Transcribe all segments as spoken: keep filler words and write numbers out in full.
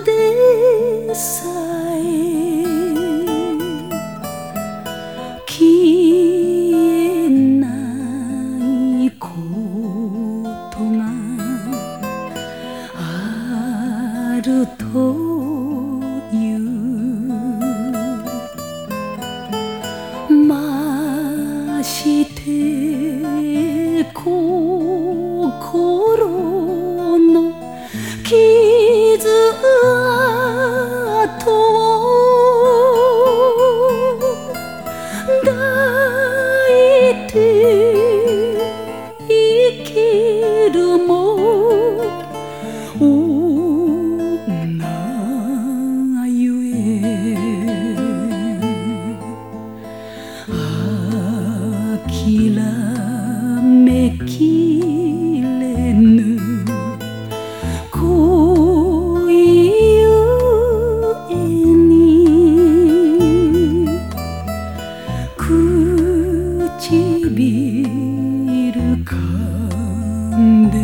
でさえ消えないことがあるというまして心の傷跡を抱いて生きるも女ゆえ諦めきれぬ恋ゆえに唇噛んで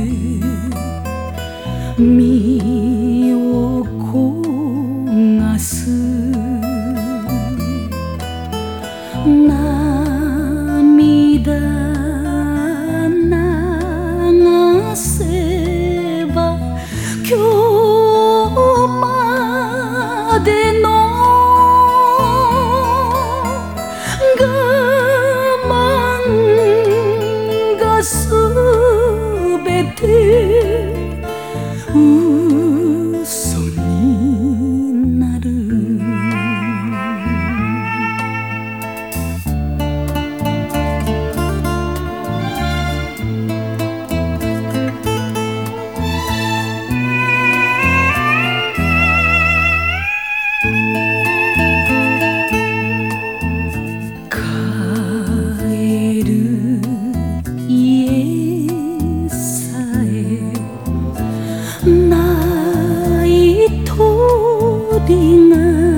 身を焦がす涙流せば今日までの我慢がすべて嘘になる帰る家さえない鳥が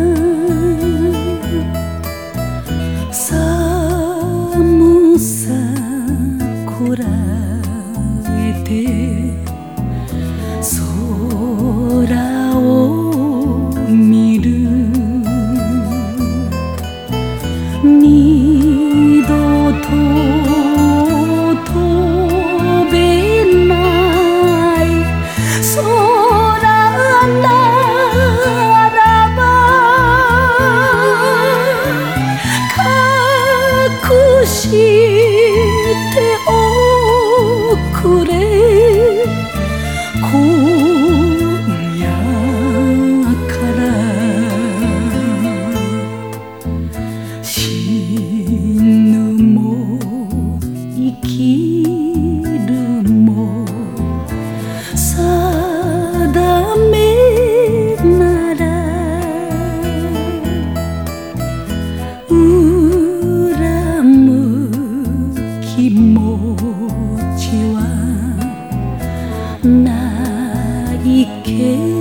寒さこらえて空を見る二度と飛べない空ならば隠しておくれ今夜から死ぬも生きるも定めなら恨む気持ちはないけ